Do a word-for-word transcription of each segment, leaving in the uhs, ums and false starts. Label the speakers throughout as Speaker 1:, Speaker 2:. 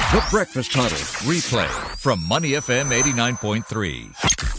Speaker 1: The Breakfast Huddle replay from Money F M eighty-nine point three.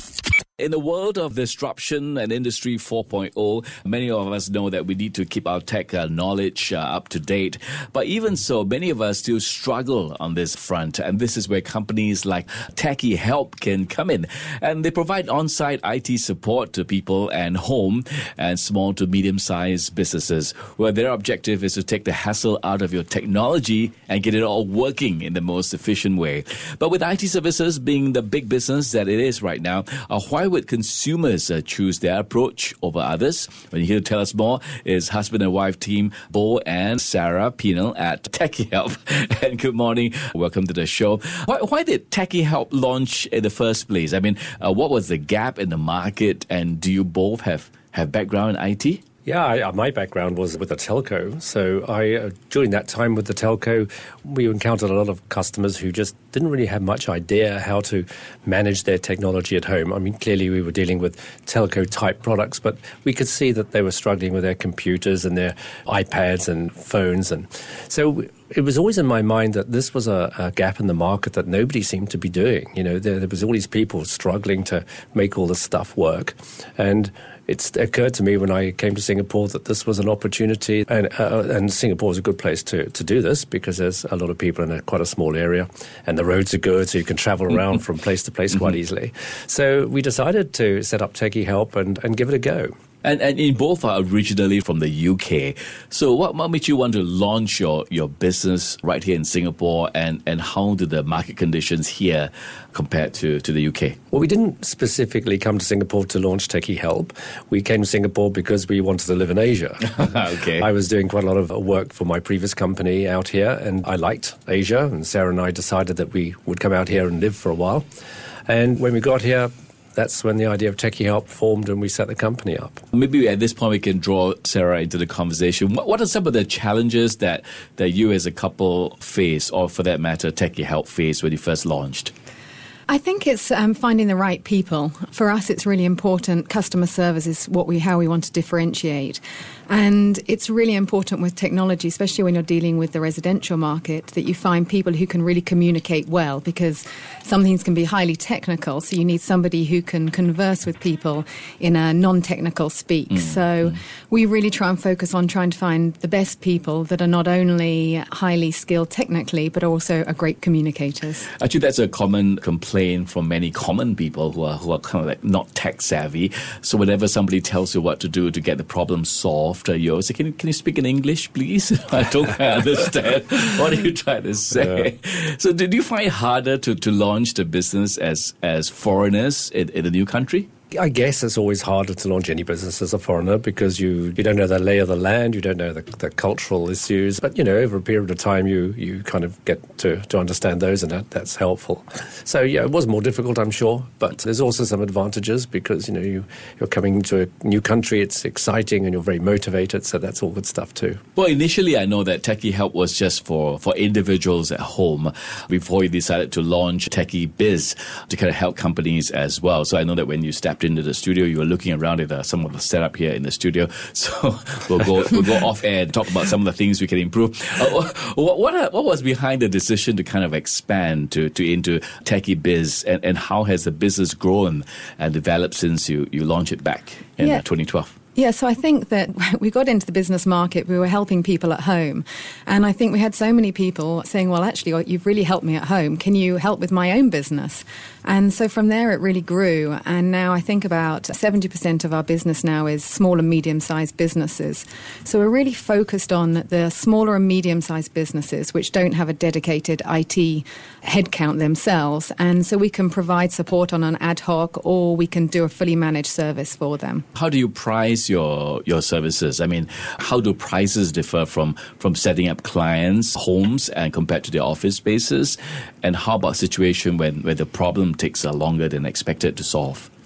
Speaker 2: In the world of disruption and Industry four point oh, many of us know that we need to keep our tech uh, knowledge uh, up to date. But even so, many of us still struggle on this front. And this is where companies like Techie Help can come in. And they provide on-site I T support to people and home and small to medium-sized businesses, where their objective is to take the hassle out of your technology and get it all working in the most efficient way. But with I T services being the big business that it is right now, uh, why would consumers uh, choose their approach over others? When you're here to tell us more is husband and wife team Bo and Sarah Penal at Techie Help. And good morning. Welcome to the show. Why, why did Techie Help launch in the first place? I mean, uh, what was the gap in the market, and do you both have, have background in I T?
Speaker 3: Yeah, I, my background was with a telco. So I, uh, during that time with the telco, we encountered a lot of customers who just didn't really have much idea how to manage their technology at home. I mean, clearly we were dealing with telco-type products, but we could see that they were struggling with their computers and their iPads and phones. And so it was always in my mind that this was a, a gap in the market that nobody seemed to be doing. You know, there, there was all these people struggling to make all this stuff work. And it occurred to me when I came to Singapore that this was an opportunity, and uh, and Singapore is a good place to, to do this because there's a lot of people in a, quite a small area, and the roads are good, so you can travel around from place to place quite easily. So we decided to set up Techie Help and, and give it a go.
Speaker 2: And and in both are originally from the U K. So what, what made you want to launch your, your business right here in Singapore, and, and how do the market conditions here compared to, to the U K?
Speaker 3: Well, we didn't specifically come to Singapore to launch Techie Help. We came to Singapore because we wanted to live in Asia.
Speaker 2: Okay.
Speaker 3: I was doing quite a lot of work for my previous company out here, and I liked Asia, and Sarah and I decided that we would come out here and live for a while. And when we got here, that's when the idea of Techie Help formed, and we set the company up.
Speaker 2: Maybe at this point we can draw Sarah into the conversation. What, what are some of the challenges that, that you as a couple face, or for that matter, Techie Help faced when you first launched?
Speaker 4: I think it's um, finding the right people. For us, it's really important. Customer service is what we, how we want to differentiate. And it's really important with technology, especially when you're dealing with the residential market, that you find people who can really communicate well, because some things can be highly technical. So you need somebody who can converse with people in a non-technical speak. Mm. So mm. we really try and focus on trying to find the best people that are not only highly skilled technically, but also are great communicators.
Speaker 2: Actually, that's a common complaint from many common people who are who are kind of like not tech savvy. So whenever somebody tells you what to do to get the problem solved, you say, can you, can you speak in English, please? I don't understand. What are you trying to say? Yeah. So did you find it harder to, to launch the business as, as foreigners in, in a new country?
Speaker 3: I guess it's always harder to launch any business as a foreigner because you, you don't know the lay of the land, you don't know the, the cultural issues. But, you know, over a period of time, you, you kind of get to, to understand those, and that, that's helpful. So, yeah, it was more difficult, I'm sure. But there's also some advantages because, you know, you, you're coming into a new country, it's exciting, and you're very motivated. So that's all good stuff too.
Speaker 2: Well, initially, I know that Techie Help was just for, for individuals at home before you decided to launch Techie Biz to kind of help companies as well. So I know that when you stepped into the studio, you were looking around at uh, some of the setup here in the studio. So we'll go we'll go off air and talk about some of the things we can improve. Uh, what what, are, what was behind the decision to kind of expand to, to into Techie Biz, and, and how has the business grown and developed since you, you launched it back in yeah. twenty twelve?
Speaker 4: Yeah, so I think that we got into the business market, we were helping people at home. And I think we had so many people saying, well, actually, you've really helped me at home. Can you help with my own business? And so from there, it really grew. And now I think about seventy percent of our business now is small and medium-sized businesses. So we're really focused on the smaller and medium-sized businesses, which don't have a dedicated I T headcount themselves. And so we can provide support on an ad hoc, or we can do a fully managed service for them.
Speaker 2: How do you price your your services? I mean, how do prices differ from, from setting up clients' homes and compared to their office spaces? And how about situation when where the problem takes uh, longer than expected to solve?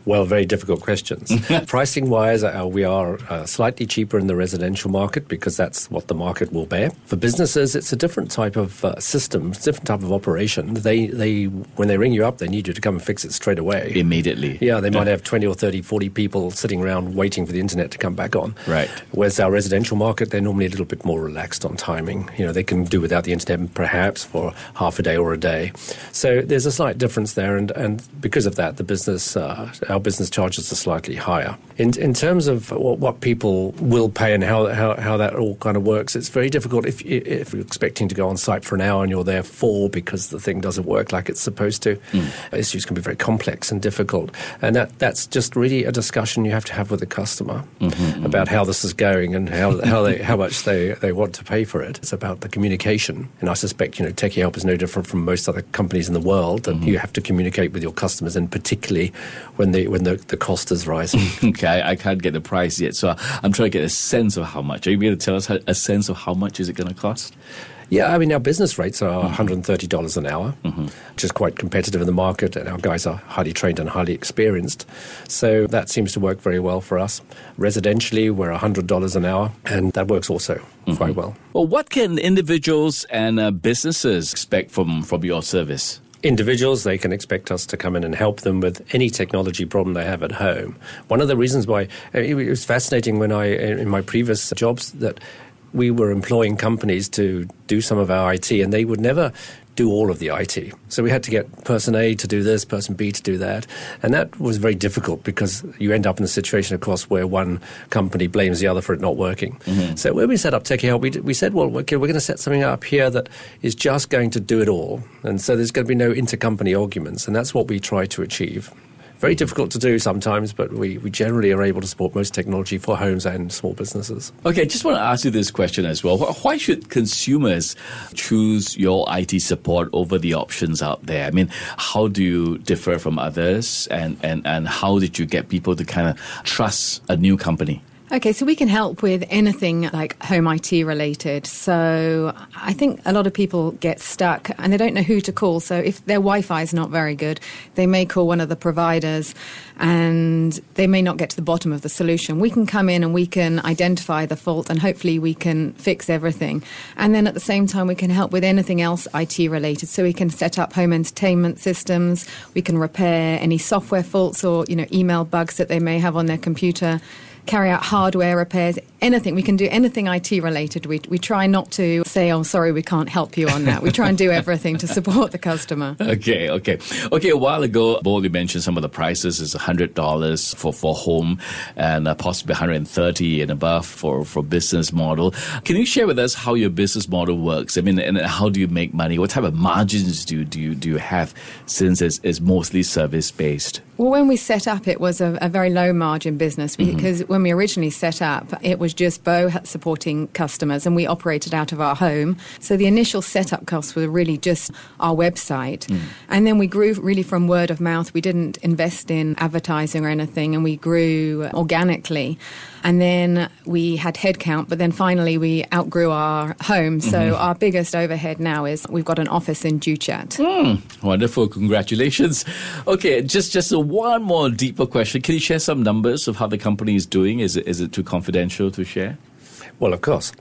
Speaker 3: Well, very difficult questions. Pricing-wise, uh, we are uh, slightly cheaper in the residential market because that's what the market will bear. For businesses, it's a different type of uh, system, it's a different type of operation. They, they, when they ring you up, they need you to come and fix it straight away.
Speaker 2: Immediately.
Speaker 3: Yeah, they might have twenty or thirty, forty people sitting around waiting for the internet to come back on.
Speaker 2: Right.
Speaker 3: Whereas our residential market, they're normally a little bit more relaxed on timing. You know, they can do without the internet perhaps for half a day or a day. So there's a slight difference there, and, and because of that, the business... Uh, our business charges are slightly higher. In in terms of what, what people will pay and how, how how that all kind of works, it's very difficult if if you're expecting to go on site for an hour and you're there four because the thing doesn't work like it's supposed to. Mm. Issues can be very complex and difficult, and that, that's just really a discussion you have to have with the customer mm-hmm, about mm-hmm. how this is going and how how they how much they, they want to pay for it. It's about the communication, and I suspect you know Techie Help is no different from most other companies in the world. That mm-hmm. you have to communicate with your customers, and particularly when they when the, the cost is rising.
Speaker 2: Okay, I, I can't get the price yet, so I'm trying to get a sense of how much. Are you able to tell us how, a sense of how much is it going to cost?
Speaker 3: Yeah, I mean, our business rates are mm-hmm. one hundred thirty dollars an hour, mm-hmm. which is quite competitive in the market, and our guys are highly trained and highly experienced. So that seems to work very well for us. Residentially, we're one hundred dollars an hour, and that works also mm-hmm. quite well.
Speaker 2: Well, what can individuals and uh, businesses expect from, from your service?
Speaker 3: Individuals, they can expect us to come in and help them with any technology problem they have at home. One of the reasons why, it was fascinating when I, in my previous jobs, that we were employing companies to do some of our I T, and they would never do all of the I T. So we had to get person A to do this, person B to do that. And that was very difficult because you end up in a situation, of course, where one company blames the other for it not working. Mm-hmm. So when we set up Techie Help, we, we said, well, okay, we're going to set something up here that is just going to do it all. And so there's going to be no intercompany arguments. And that's what we try to achieve. Very difficult to do sometimes, but we, we generally are able to support most technology for homes and small businesses.
Speaker 2: Okay, just want to ask you this question as well. Why should consumers choose your I T support over the options out there? I mean, how do you differ from others, and, and, and how did you get people to kind of trust a new company?
Speaker 4: Okay, so we can help with anything like home I T related. So I think a lot of people get stuck and they don't know who to call. So if their Wi-Fi is not very good, they may call one of the providers and they may not get to the bottom of the solution. We can come in and we can identify the fault and hopefully we can fix everything. And then at the same time, we can help with anything else I T related. So we can set up home entertainment systems. We can repair any software faults or, you know, email bugs that they may have on their computer. Carry out hardware repairs, anything. We can do anything I T related. We we try not to say, oh, sorry, we can't help you on that. We try and do everything to support the customer.
Speaker 2: Okay, okay. Okay, a while ago, Bo, you mentioned some of the prices is one hundred dollars for, for home and uh, possibly one hundred thirty dollars and above for, for business model. Can you share with us how your business model works? I mean, and how do you make money? What type of margins do you, do you, do you have since it's, it's mostly service-based?
Speaker 4: Well, when we set up, it was a, a very low margin business because mm-hmm. when we originally set up, it was just Bo supporting customers and we operated out of our home. So the initial setup costs were really just our website. Mm. And then we grew really from word of mouth. We didn't invest in advertising or anything, and we grew organically. And then we had headcount, but then finally we outgrew our home. So mm-hmm. our biggest overhead now is we've got an office in Joo Chiat.
Speaker 2: Mm, wonderful. Congratulations. Okay, just, just a one more deeper question. Can you share some numbers of how the company is doing? Is it, is it too confidential to share?
Speaker 3: Well, of course.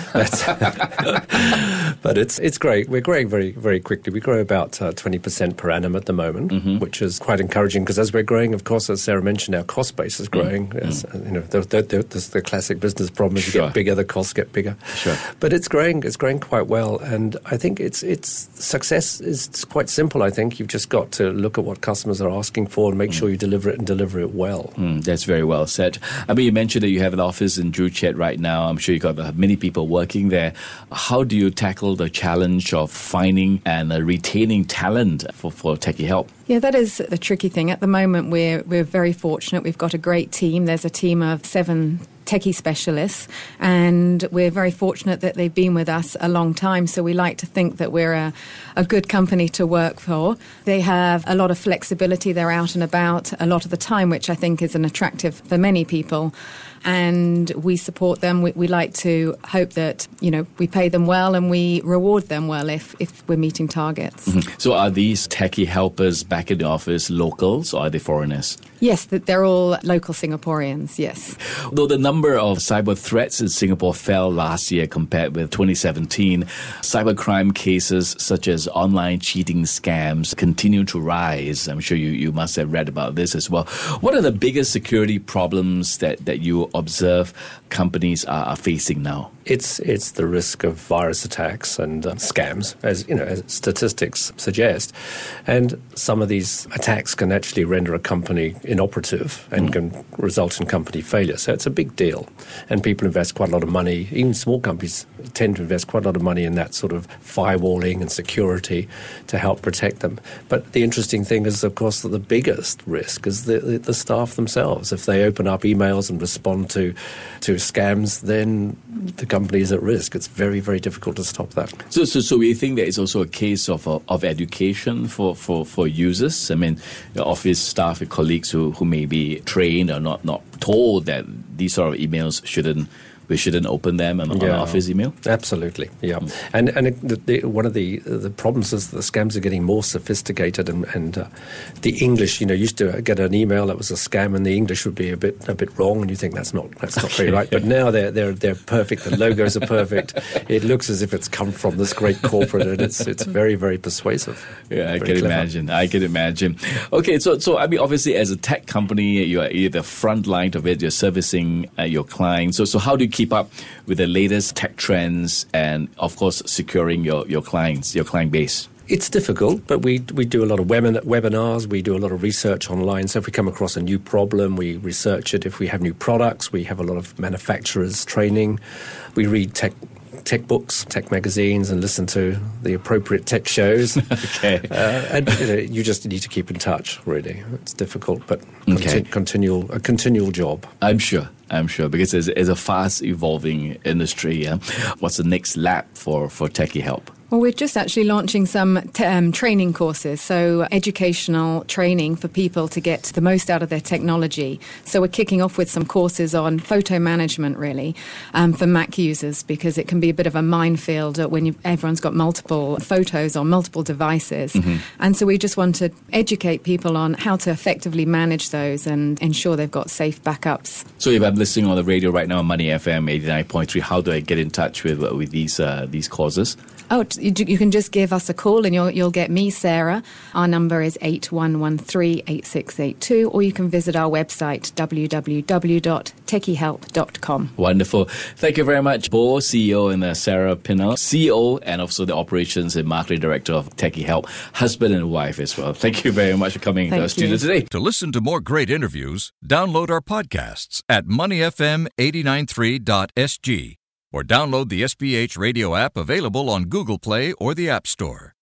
Speaker 3: Uh-huh. But it's it's great. We're growing very, very quickly. We grow about uh, twenty percent per annum at the moment, mm-hmm. which is quite encouraging because as we're growing, of course, as Sarah mentioned, our cost base is growing. Mm-hmm. As, you know, the, the, the, the, the classic business problem is sure. you get bigger, the costs get bigger.
Speaker 2: Sure.
Speaker 3: But it's growing. It's growing quite well. And I think it's it's success is quite simple, I think. You've just got to look at what customers are asking for and make mm. sure you deliver it and deliver it well.
Speaker 2: Mm, that's very well said. I mean, you mentioned that you have an office in Joo Chiat right now. I'm sure you've got many people working there. How do you tackle the challenge of finding and uh, retaining talent for, for Techie Help?
Speaker 4: Yeah, that is the tricky thing. At the moment, we're we're very fortunate. We've got a great team. There's a team of seven techie specialists, and we're very fortunate that they've been with us a long time, so we like to think that we're a, a good company to work for. They have a lot of flexibility. They're out and about a lot of the time, which I think is an attractive for many people. And we support them. We, we like to hope that, you know, we pay them well and we reward them well if, if we're meeting targets.
Speaker 2: Mm-hmm. So are these techie helpers back in the office locals or are they foreigners?
Speaker 4: Yes, they're all local Singaporeans, yes.
Speaker 2: Though the number of cyber threats in Singapore fell last year compared with twenty seventeen, cybercrime cases such as online cheating scams continue to rise. I'm sure you, you must have read about this as well. What are the biggest security problems that, that you observe companies are, are facing now?
Speaker 3: It's it's the risk of virus attacks and uh, scams, as you know, as statistics suggest. And some of these attacks can actually render a company inoperative and mm. can result in company failure. So it's a big deal. And people invest quite a lot of money. Even small companies tend to invest quite a lot of money in that sort of firewalling and security to help protect them. But the interesting thing is, of course, that the biggest risk is the, the, the staff themselves. If they open up emails and respond to, to scams, then the company is at risk. It's very, very difficult to stop that.
Speaker 2: So, so, so we think that it's also a case of uh, of education for, for, for users. I mean, your office staff, your colleagues who, who may be trained or not, not told that these sort of emails shouldn't we shouldn't open them on,
Speaker 3: yeah.
Speaker 2: on office email?
Speaker 3: Absolutely, yeah. Mm. And and it, the, the, one of the the problems is that the scams are getting more sophisticated, and, and uh, the English, you know, used to get an email that was a scam, and the English would be a bit a bit wrong, and you think that's not that's not very right. But now they're they're they're perfect. The logos are perfect. It looks as if it's come from this great corporate, and it's it's very very persuasive.
Speaker 2: Yeah, I can clever. imagine. I can imagine. Okay, so so I mean, obviously, as a tech company, you are either the front line of it. You're servicing uh, your clients. So so how do you keep up with the latest tech trends and, of course, securing your, your clients, your client base?
Speaker 3: It's difficult, but we we do a lot of webin- webinars, we do a lot of research online. So if we come across a new problem, we research it. If we have new products, we have a lot of manufacturers training. We read tech tech books, tech magazines, and listen to the appropriate tech shows.
Speaker 2: Okay.
Speaker 3: Uh, and you know, you just need to keep in touch, really. It's difficult, but
Speaker 2: okay.
Speaker 3: conti- continual a continual job.
Speaker 2: I'm sure. I'm sure, because it's, it's a fast-evolving industry. Yeah? What's the next lap for, for Techie Help?
Speaker 4: Well, we're just actually launching some t- um, training courses, so educational training for people to get the most out of their technology. So we're kicking off with some courses on photo management, really, um, for Mac users, because it can be a bit of a minefield when you, everyone's got multiple photos on multiple devices. Mm-hmm. And so we just want to educate people on how to effectively manage those and ensure they've got safe backups.
Speaker 2: So if I'm listening on the radio right now on Money F M eighty-nine point three, how do I get in touch with with these uh, these courses?
Speaker 4: Oh, you can just give us a call and you'll you'll get me, Sarah. Our number is eight one one three, eight six eight two, or you can visit our website, w w w dot techie help dot com.
Speaker 2: Wonderful. Thank you very much, Bo, C E O, and uh, Sarah Pinnell, C E O, and also the Operations and Marketing Director of Techie Help, husband and wife as well. Thank you very much for coming
Speaker 4: Thank
Speaker 2: to our studio today.
Speaker 1: To listen to more great interviews, download our podcasts at money f m eight nine three dot s g or download the S B H radio app available on Google Play or the App Store.